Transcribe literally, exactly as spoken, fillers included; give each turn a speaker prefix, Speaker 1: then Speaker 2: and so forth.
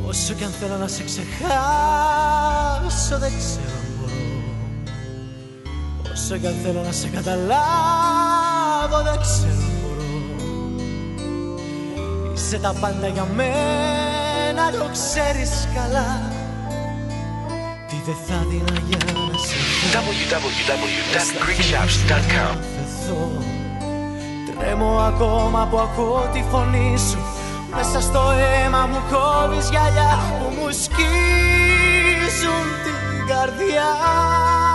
Speaker 1: Όσο κι αν θέλω να σε ξεχάσω δεν ξέρω αν μπορώ. Όσο κι αν θέλω να σε καταλάβω δεν ξέρω αν μπορώ. Είσαι τα πάντα για μένα, το ξέρεις καλά. Τι δεν θα δίνα για να σε δω.
Speaker 2: double-u double-u double-u dot greek shops dot com.
Speaker 1: Τρέμω ακόμα που ακούω τη φωνή σου. Μέσα στο αίμα μου κόβεις γυαλιά που μου σκίζουν την καρδιά.